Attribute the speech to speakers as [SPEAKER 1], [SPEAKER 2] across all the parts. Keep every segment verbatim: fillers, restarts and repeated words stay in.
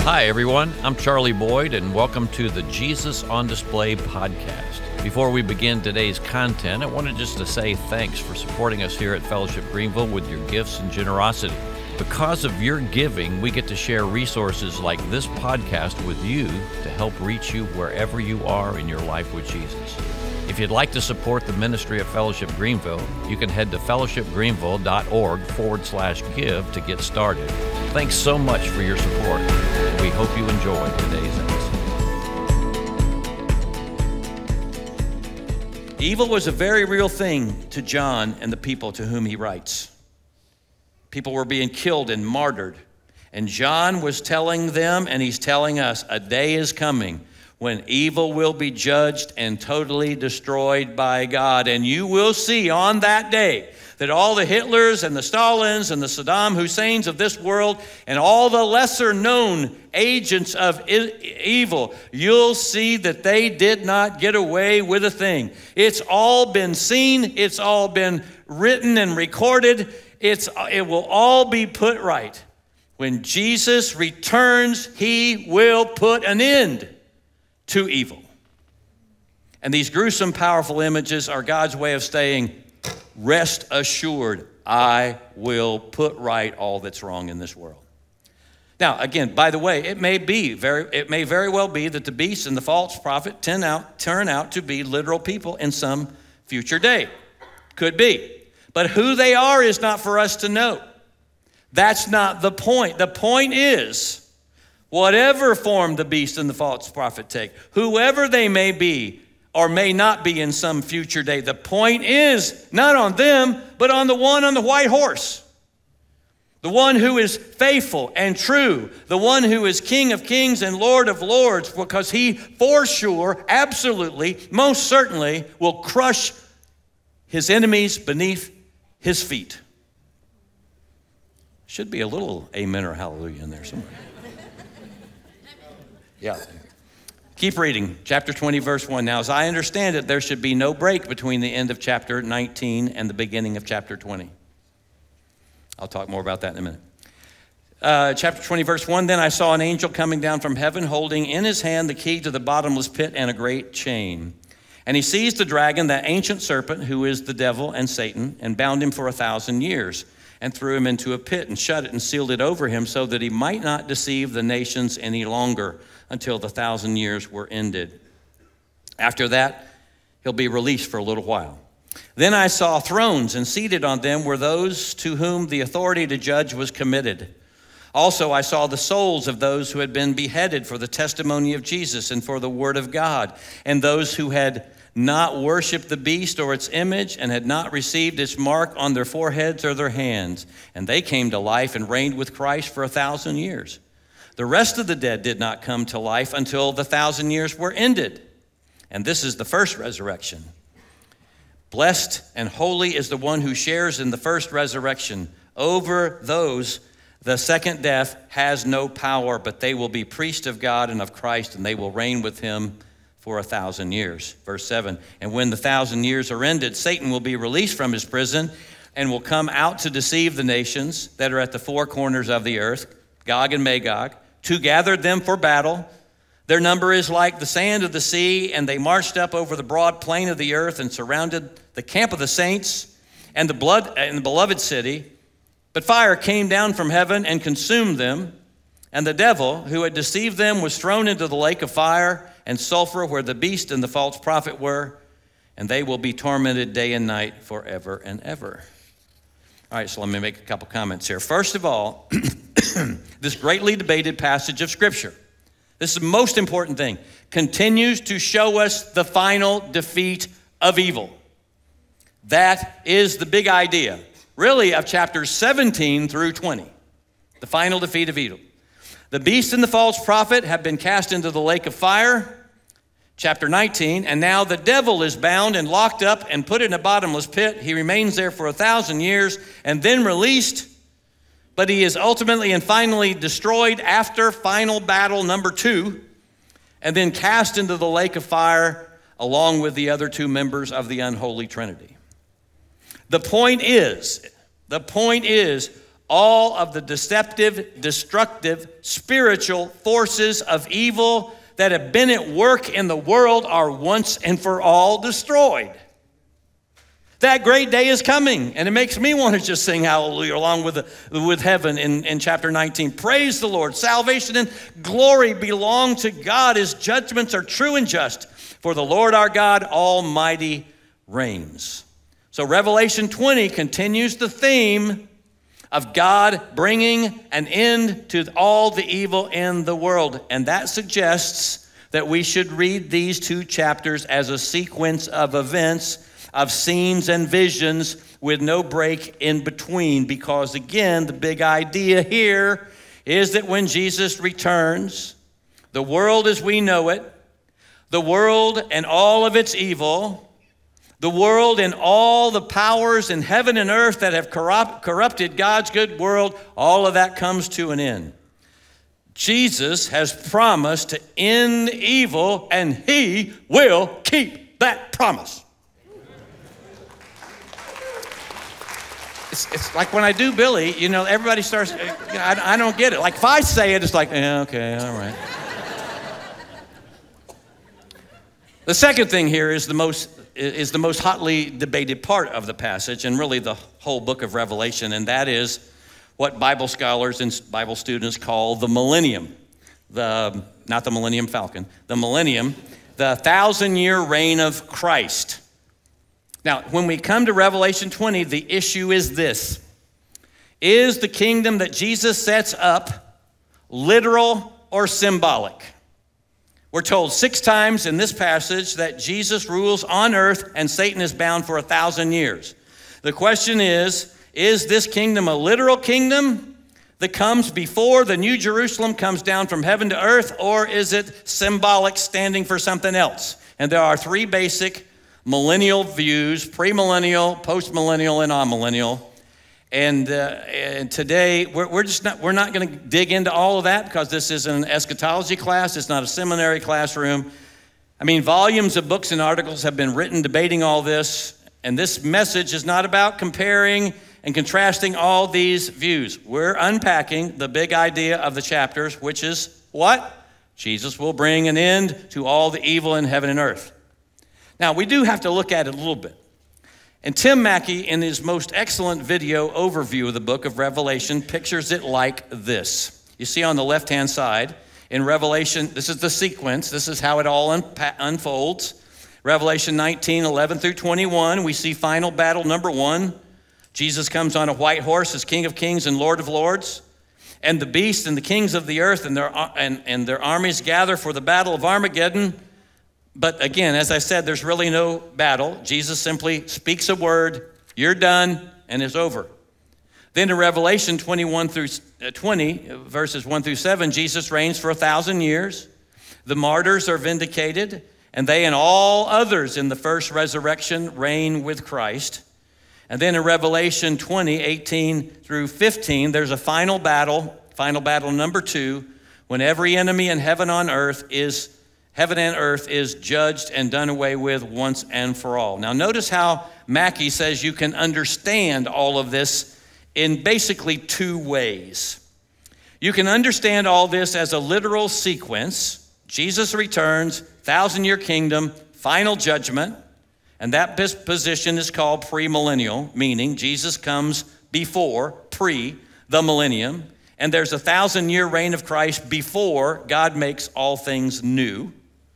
[SPEAKER 1] Hi, everyone. I'm Charlie Boyd, and welcome to the Jesus on Display podcast. Before we begin today's content, I wanted just to say thanks for supporting us here at Fellowship Greenville with your gifts and generosity. Because of your giving, we get to share resources like this podcast with you to help reach you wherever you are in your life with Jesus. If you'd like to support the ministry of Fellowship Greenville, you can head to fellowshipgreenville.org forward slash give to get started. Thanks so much for your support. We hope you enjoy today's episode.
[SPEAKER 2] Evil was a very real thing to John and the people to whom he writes. People were being killed and martyred. And John was telling them, and he's telling us, a day is coming when evil will be judged and totally destroyed by God. And you will see on that day that all the Hitlers and the Stalins and the Saddam Husseins of this world and all the lesser known agents of evil, you'll see that they did not get away with a thing. It's all been seen. It's all been written and recorded. It's, it will all be put right. When Jesus returns, he will put an end to evil. And these gruesome, powerful images are God's way of saying, rest assured, I will put right all that's wrong in this world. Now, again, by the way, it may be very, it may very well be that the beast and the false prophet turn out, turn out to be literal people in some future day. Could be. But who they are is not for us to know. That's not the point. The point is, whatever form the beast and the false prophet take, whoever they may be or may not be in some future day, the point is not on them, but on the one on the white horse. The one who is faithful and true, the one who is King of kings and Lord of lords, because he for sure, absolutely, most certainly will crush his enemies beneath his feet. Should be a little amen or hallelujah in there somewhere. Yeah. Keep reading. Chapter twenty, verse one. Now, as I understand it, there should be no break between the end of chapter nineteen and the beginning of chapter twenty. I'll talk more about that in a minute. Uh, chapter twenty, verse one. Then I saw an angel coming down from heaven, holding in his hand the key to the bottomless pit and a great chain. And he seized the dragon, that ancient serpent, who is the devil and Satan, and bound him for a thousand years, and threw him into a pit and shut it and sealed it over him, so that he might not deceive the nations any longer, until the thousand years were ended. After that, he'll be released for a little while. Then I saw thrones, and seated on them were those to whom the authority to judge was committed. Also, I saw the souls of those who had been beheaded for the testimony of Jesus and for the word of God, and those who had not worshiped the beast or its image, and had not received its mark on their foreheads or their hands. And they came to life and reigned with Christ for a thousand years. The rest of the dead did not come to life until the thousand years were ended. And this is the first resurrection. Blessed and holy is the one who shares in the first resurrection. Over those, the second death has no power, but they will be priests of God and of Christ, and they will reign with him for a thousand years. Verse seven, and when the thousand years are ended, Satan will be released from his prison and will come out to deceive the nations that are at the four corners of the earth, Gog and Magog, to gather them for battle. Their number is like the sand of the sea, and they marched up over the broad plain of the earth and surrounded the camp of the saints and the blood and the beloved city. But fire came down from heaven and consumed them, and the devil who had deceived them was thrown into the lake of fire and sulfur, where the beast and the false prophet were, and they will be tormented day and night forever and ever. All right, so let me make a couple comments here. First of all, this greatly debated passage of Scripture, this is the most important thing, continues to show us the final defeat of evil. That is the big idea, really, of chapters seventeen through twenty, the final defeat of evil. The beast and the false prophet have been cast into the lake of fire, chapter nineteen, and now the devil is bound and locked up and put in a bottomless pit. He remains there for a thousand years and then released, but he is ultimately and finally destroyed after final battle number two, and then cast into the lake of fire along with the other two members of the unholy Trinity. The point is, the point is, all of the deceptive, destructive, spiritual forces of evil that have been at work in the world are once and for all destroyed. That great day is coming, and it makes me want to just sing hallelujah along with, the, with heaven in, in chapter nineteen. Praise the Lord. Salvation and glory belong to God. His judgments are true and just, for the Lord our God Almighty reigns. So Revelation twenty continues the theme of God bringing an end to all the evil in the world. And that suggests that we should read these two chapters as a sequence of events, of scenes and visions with no break in between. Because again, the big idea here is that when Jesus returns, the world as we know it, the world and all of its evil, the world and all the powers in heaven and earth that have corrupt, corrupted God's good world, all of that comes to an end. Jesus has promised to end evil, and he will keep that promise. It's, it's like when I do Billy, you know, everybody starts, you know, I, I don't get it. Like if I say it, it's like, yeah, okay, all right. The second thing here is the most is the most hotly debated part of the passage, and really the whole book of Revelation, and that is what Bible scholars and Bible students call the millennium. The, not the Millennium Falcon, the millennium, the thousand-year reign of Christ. Now, when we come to Revelation twenty, the issue is this. Is the kingdom that Jesus sets up literal or symbolic? We're told six times in this passage that Jesus rules on earth and Satan is bound for a thousand years. The question is, is this kingdom a literal kingdom that comes before the New Jerusalem comes down from heaven to earth, or is it symbolic, standing for something else? And there are three basic millennial views: premillennial, postmillennial, and amillennial. And, uh, and today, we're, we're just not, we're not going to dig into all of that because this is an eschatology class. It's not a seminary classroom. I mean, volumes of books and articles have been written debating all this. And this message is not about comparing and contrasting all these views. We're unpacking the big idea of the chapters, which is what? Jesus will bring an end to all the evil in heaven and earth. Now, we do have to look at it a little bit. And Tim Mackie, in his most excellent video overview of the book of Revelation, pictures it like this. You see on the left-hand side, in Revelation, this is the sequence. This is how it all unpa- unfolds. Revelation nineteen, eleven through twenty-one, we see final battle number one. Jesus comes on a white horse as King of Kings and Lord of Lords. And the beast and the kings of the earth and their, and, and their armies gather for the battle of Armageddon. But again, as I said, there's really no battle. Jesus simply speaks a word, you're done, and it's over. Then in Revelation twenty-one through twenty, verses one through seven, Jesus reigns for a thousand years. The martyrs are vindicated, and they and all others in the first resurrection reign with Christ. And then in Revelation twenty, eighteen through fifteen, there's a final battle, final battle number two, when every enemy in heaven on earth is Heaven and earth is judged and done away with once and for all. Now notice how Mackie says you can understand all of this in basically two ways. You can understand all this as a literal sequence. Jesus returns, thousand-year kingdom, final judgment, and that position is called premillennial, meaning Jesus comes before, pre, the millennium, and there's a thousand-year reign of Christ before God makes all things new.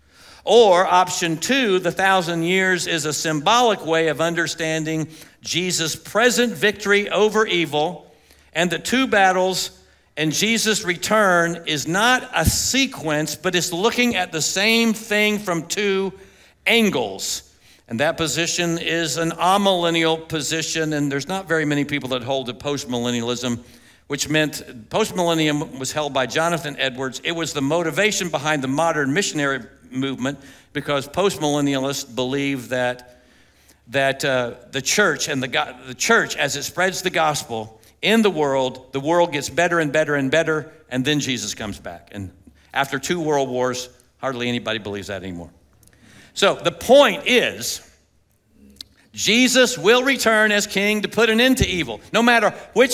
[SPEAKER 2] Or option two, the thousand years is a symbolic way of understanding Jesus' present victory over evil, and the two battles and Jesus' return is not a sequence, but it's looking at the same thing from two angles. And that position is an amillennial position, and there's not very many people that hold to postmillennialism, which meant postmillennium was held by Jonathan Edwards. It was the motivation behind the modern missionary movement, because postmillennialists believe that that uh, the church and the the church, as it spreads the gospel in the world, the world gets better and better and better, and then Jesus comes back. And after two world wars, hardly anybody believes that anymore. So the point is, Jesus will return as king to put an end to evil. No matter which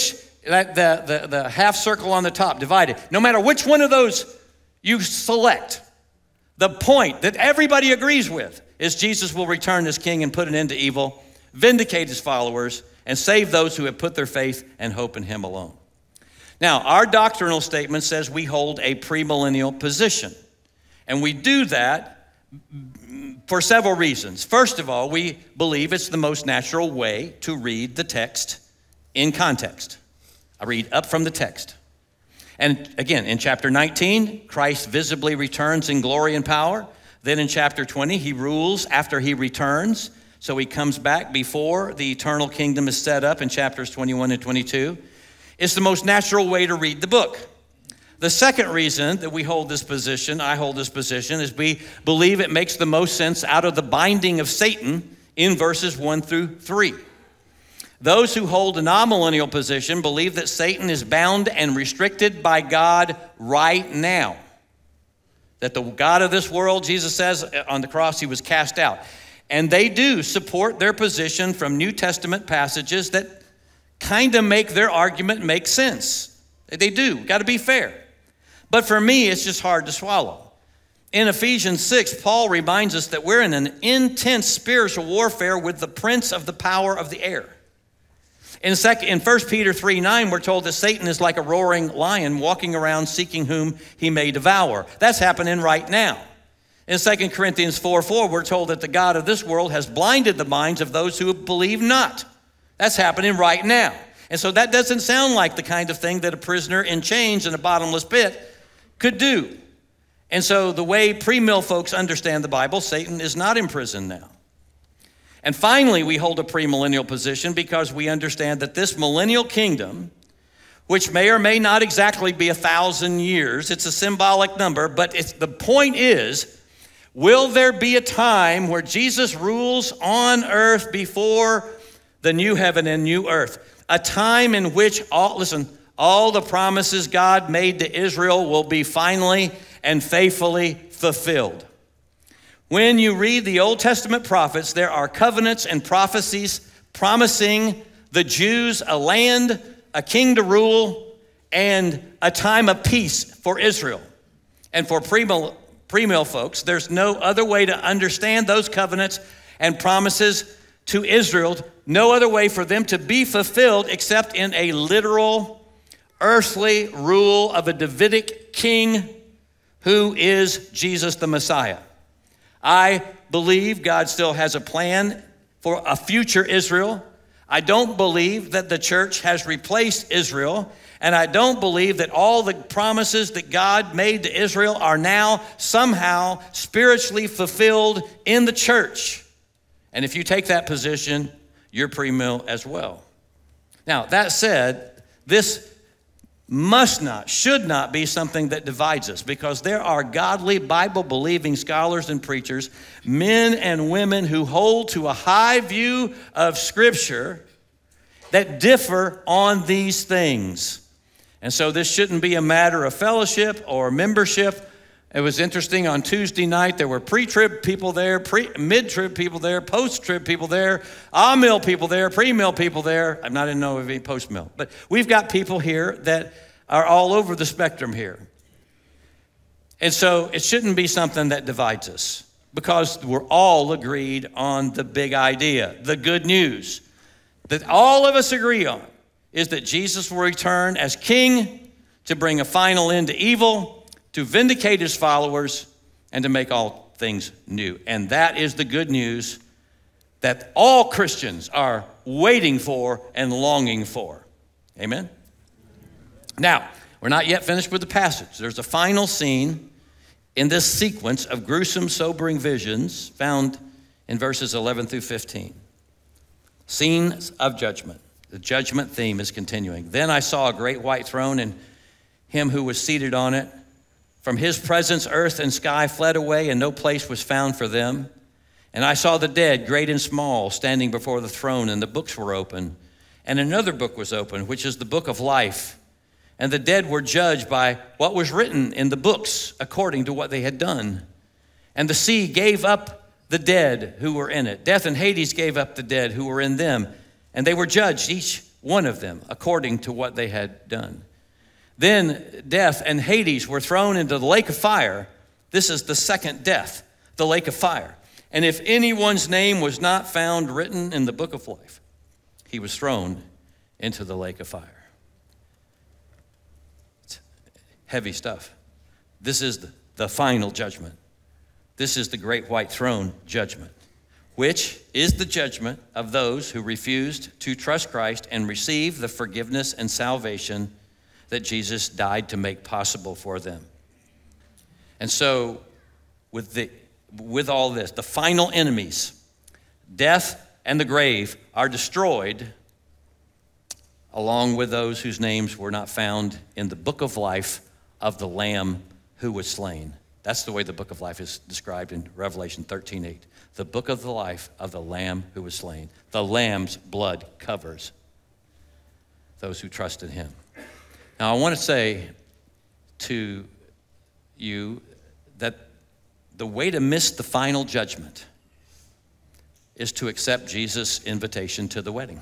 [SPEAKER 2] that the, the, the half circle on the top, divided. No matter which one of those you select, the point that everybody agrees with is Jesus will return as king and put an end to evil, vindicate his followers, and save those who have put their faith and hope in him alone. Now, our doctrinal statement says we hold a premillennial position. And we do that for several reasons. First of all, we believe it's the most natural way to read the text in context. I read up from the text. And again, in chapter nineteen, Christ visibly returns in glory and power. Then in chapter twenty, he rules after he returns. So he comes back before the eternal kingdom is set up in chapters twenty-one and twenty-two. It's the most natural way to read the book. The second reason that we hold this position, I hold this position, is we believe it makes the most sense out of the binding of Satan in verses one through three. Those who hold a non-millennial position believe that Satan is bound and restricted by God right now. That the God of this world, Jesus says on the cross, he was cast out. And they do support their position from New Testament passages that kind of make their argument make sense. They do, got to be fair. But for me, it's just hard to swallow. In Ephesians six, Paul reminds us that we're in an intense spiritual warfare with the prince of the power of the air. In, second, in First Peter three nine, we're told that Satan is like a roaring lion walking around seeking whom he may devour. That's happening right now. In Second Corinthians four four, we're told that the God of this world has blinded the minds of those who believe not. That's happening right now. And so that doesn't sound like the kind of thing that a prisoner in chains in a bottomless pit could do. And so the way pre-mill folks understand the Bible, Satan is not in prison now. And finally, we hold a premillennial position because we understand that this millennial kingdom, which may or may not exactly be a thousand years, it's a symbolic number, but it's, the point is, will there be a time where Jesus rules on earth before the new heaven and new earth? A time in which, all listen, all the promises God made to Israel will be finally and faithfully fulfilled. When you read the Old Testament prophets, there are covenants and prophecies promising the Jews a land, a king to rule, and a time of peace for Israel. And for premill, premill folks, there's no other way to understand those covenants and promises to Israel, no other way for them to be fulfilled except in a literal, earthly rule of a Davidic king who is Jesus the Messiah. I believe God still has a plan for a future Israel. I don't believe that the church has replaced Israel. And I don't believe that all the promises that God made to Israel are now somehow spiritually fulfilled in the church. And if you take that position, you're pre-mill as well. Now, that said, this must not, should not be something that divides us, because there are godly, Bible-believing scholars and preachers, men and women who hold to a high view of Scripture that differ on these things. And so this shouldn't be a matter of fellowship or membership. It was interesting, on Tuesday night, there were pre-trib people there, pre, mid-trib people there, post-trib people there, ah-mill people there, pre-mill people there. I'm not in know of any post-mill, but we've got people here that are all over the spectrum here. And so it shouldn't be something that divides us, because we're all agreed on the big idea, the good news that all of us agree on is that Jesus will return as king to bring a final end to evil, to vindicate his followers, and to make all things new. And that is the good news that all Christians are waiting for and longing for. Amen? Now, we're not yet finished with the passage. There's a final scene in this sequence of gruesome, sobering visions found in verses eleven through fifteen. Scenes of judgment. The judgment theme is continuing. Then I saw a great white throne and him who was seated on it. From his presence, earth and sky fled away, and no place was found for them. And I saw the dead, great and small, standing before the throne, and the books were open. And another book was opened, which is the book of life. And the dead were judged by what was written in the books according to what they had done. And the sea gave up the dead who were in it. Death and Hades gave up the dead who were in them. And they were judged, each one of them, according to what they had done. Then death and Hades were thrown into the lake of fire. This is the second death, the lake of fire. And if anyone's name was not found written in the book of life, he was thrown into the lake of fire. It's heavy stuff. This is the, the final judgment. This is the great white throne judgment, which is the judgment of those who refused to trust Christ and receive the forgiveness and salvation that Jesus died to make possible for them. And so with the with all this, the final enemies, death and the grave, are destroyed, along with those whose names were not found in the book of life of the Lamb who was slain. That's the way the book of life is described in Revelation thirteen eight. The book of the life of the Lamb who was slain. The Lamb's blood covers those who trust in him. Now, I want to say to you that the way to miss the final judgment is to accept Jesus' invitation to the wedding.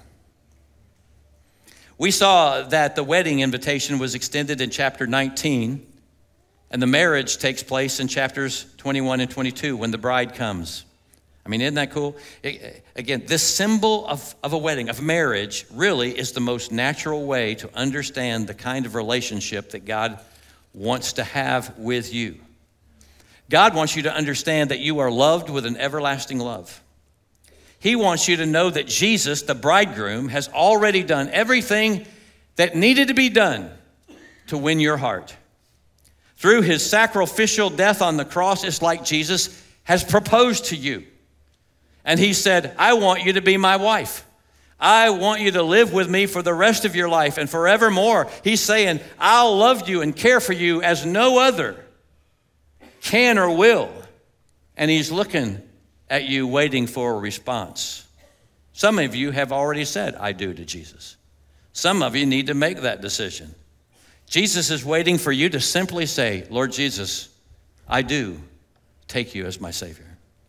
[SPEAKER 2] We saw that the wedding invitation was extended in chapter nineteen, and the marriage takes place in chapters twenty-one and twenty-two when the bride comes. I mean, isn't that cool? It, again, this symbol of, of a wedding, of marriage, really is the most natural way to understand the kind of relationship that God wants to have with you. God wants you to understand that you are loved with an everlasting love. He wants you to know that Jesus, the bridegroom, has already done everything that needed to be done to win your heart. Through his sacrificial death on the cross, it's like Jesus has proposed to you. And he said, I want you to be my wife. I want you to live with me for the rest of your life and forevermore. He's saying, I'll love you and care for you as no other can or will. And he's looking at you, waiting for a response. Some of you have already said, I do to Jesus. Some of you need to make that decision. Jesus is waiting for you to simply say, Lord Jesus, I do take you as my Savior.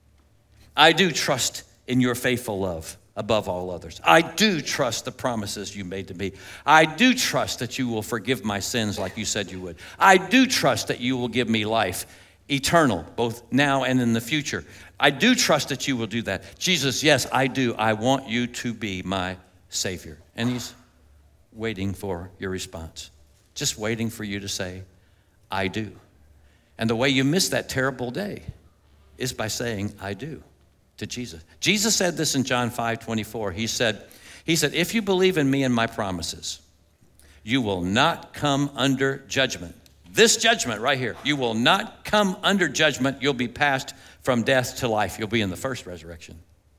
[SPEAKER 2] I do trust in your faithful love above all others. I do trust the promises you made to me. I do trust that you will forgive my sins like you said you would. I do trust that you will give me life eternal, both now and in the future. I do trust that you will do that. Jesus, yes, I do. I want you to be my Savior. And he's waiting for your response. Just waiting for you to say, I do. And the way you miss that terrible day is by saying, I do, to Jesus. Jesus said this in John five twenty-four. He said, he said, if you believe in me and my promises, you will not come under judgment. This judgment right here, you will not come under judgment. You'll be passed from death to life. You'll be in the first resurrection.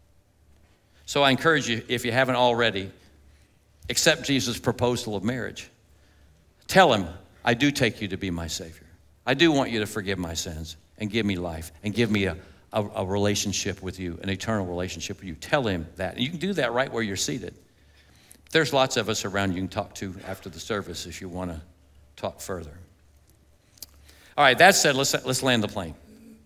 [SPEAKER 2] So I encourage you, if you haven't already, accept Jesus' proposal of marriage. Tell him, I do take you to be my Savior. I do want you to forgive my sins and give me life and give me a, a, a relationship with you, an eternal relationship with you. Tell him that. And you can do that right where you're seated. There's lots of us around you can talk to after the service if you want to talk further. All right, that said, let's, let's land the plane.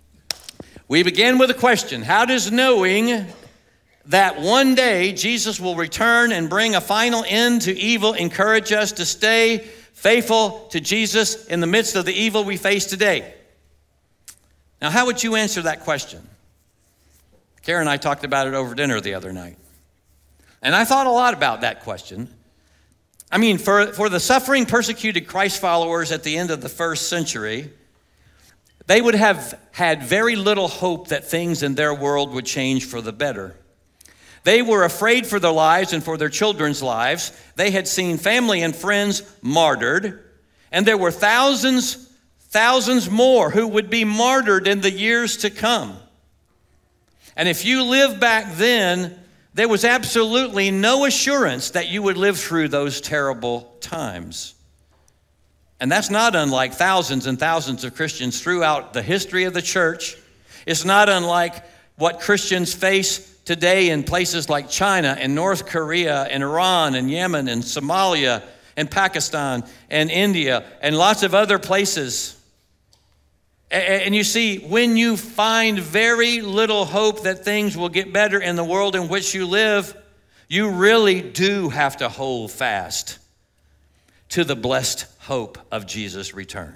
[SPEAKER 2] We begin with a question. How does knowing that one day Jesus will return and bring a final end to evil encourage us to stay faithful to Jesus in the midst of the evil we face today? Now, how would you answer that question? Karen and I talked about it over dinner the other night. And I thought a lot about that question. I mean, for, for the suffering, persecuted Christ followers at the end of the first century, they would have had very little hope that things in their world would change for the better. They were afraid for their lives and for their children's lives. They had seen family and friends martyred, and there were thousands, thousands more who would be martyred in the years to come. And if you lived back then, there was absolutely no assurance that you would live through those terrible times. And that's not unlike thousands and thousands of Christians throughout the history of the church. It's not unlike what Christians face today in places like China and North Korea and Iran and Yemen and Somalia and Pakistan and India and lots of other places. And you see, when you find very little hope that things will get better in the world in which you live, You really do have to hold fast to the blessed hope of Jesus' return.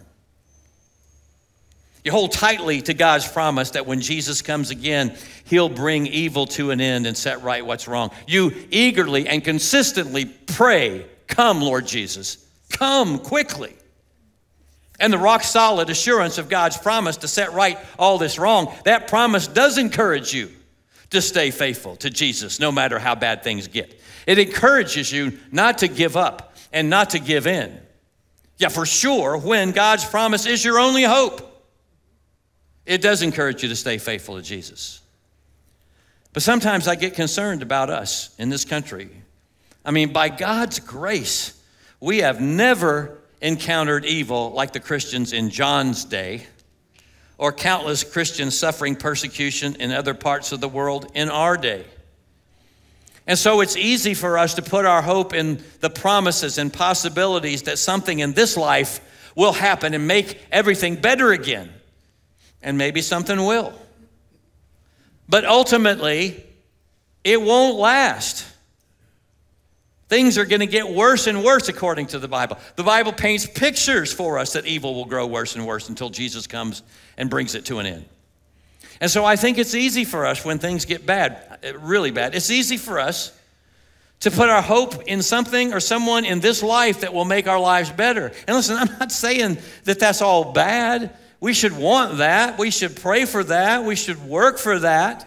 [SPEAKER 2] You hold tightly to God's promise that when Jesus comes again, he'll bring evil to an end and set right what's wrong. You eagerly and consistently pray, come, Lord Jesus, come quickly. And the rock-solid assurance of God's promise to set right all this wrong, that promise does encourage you to stay faithful to Jesus no matter how bad things get. It encourages you not to give up and not to give in. Yeah, for sure, when God's promise is your only hope, it does encourage you to stay faithful to Jesus. But sometimes I get concerned about us in this country. I mean, by God's grace, we have never encountered evil like the Christians in John's day, or countless Christians suffering persecution in other parts of the world in our day. And so it's easy for us to put our hope in the promises and possibilities that something in this life will happen and make everything better again. And maybe something will. But ultimately, it won't last. Things are going to get worse and worse according to the Bible. The Bible paints pictures for us that evil will grow worse and worse until Jesus comes and brings it to an end. And so I think it's easy for us when things get bad, really bad. It's easy for us to put our hope in something or someone in this life that will make our lives better. And listen, I'm not saying that that's all bad. We should want that. We should pray for that. We should work for that.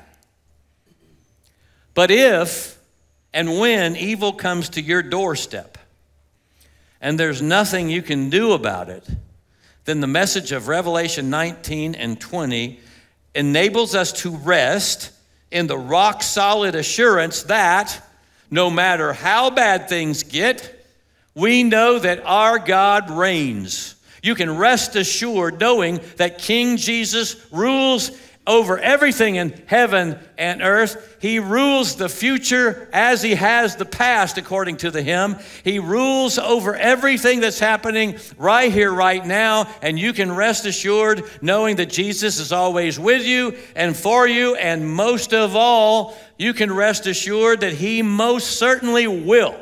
[SPEAKER 2] But if and when evil comes to your doorstep and there's nothing you can do about it, then the message of Revelation nineteen and twenty enables us to rest in the rock-solid assurance that no matter how bad things get, we know that our God reigns. You can rest assured knowing that King Jesus rules over everything in heaven and earth. He rules the future as he has the past, according to the hymn. He rules over everything that's happening right here, right now. And you can rest assured knowing that Jesus is always with you and for you. And most of all, you can rest assured that he most certainly will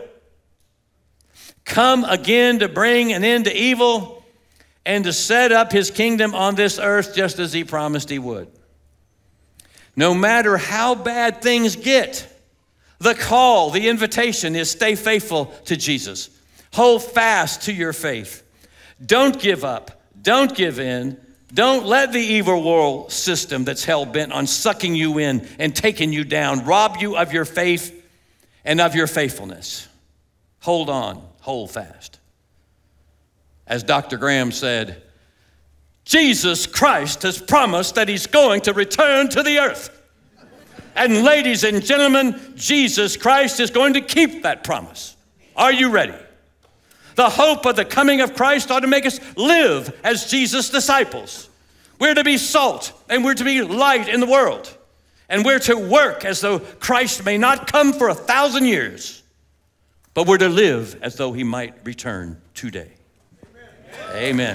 [SPEAKER 2] come again to bring an end to evil and to set up his kingdom on this earth just as he promised he would. No matter how bad things get, the call, the invitation is stay faithful to Jesus. Hold fast to your faith. Don't give up. Don't give in. Don't let the evil world system that's hell-bent on sucking you in and taking you down rob you of your faith and of your faithfulness. Hold on. Hold fast. As Doctor Graham said, Jesus Christ has promised that he's going to return to the earth. And ladies and gentlemen, Jesus Christ is going to keep that promise. Are you ready? The hope of the coming of Christ ought to make us live as Jesus' disciples. We're to be salt and we're to be light in the world. And we're to work as though Christ may not come for a thousand years, but we're to live as though he might return today. Amen.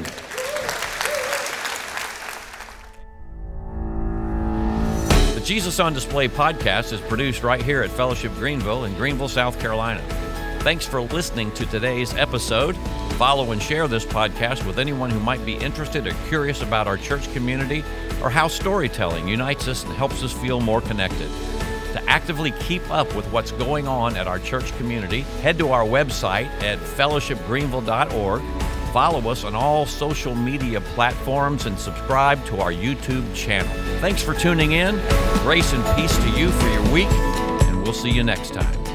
[SPEAKER 1] The Jesus on Display podcast is produced right here at Fellowship Greenville in Greenville, South Carolina. Thanks for listening to today's episode. Follow and share this podcast with anyone who might be interested or curious about our church community or how storytelling unites us and helps us feel more connected. To actively keep up with what's going on at our church community, head to our website at fellowship greenville dot org. Follow us on all social media platforms and subscribe to our YouTube channel. Thanks for tuning in. Grace and peace to you for your week, and we'll see you next time.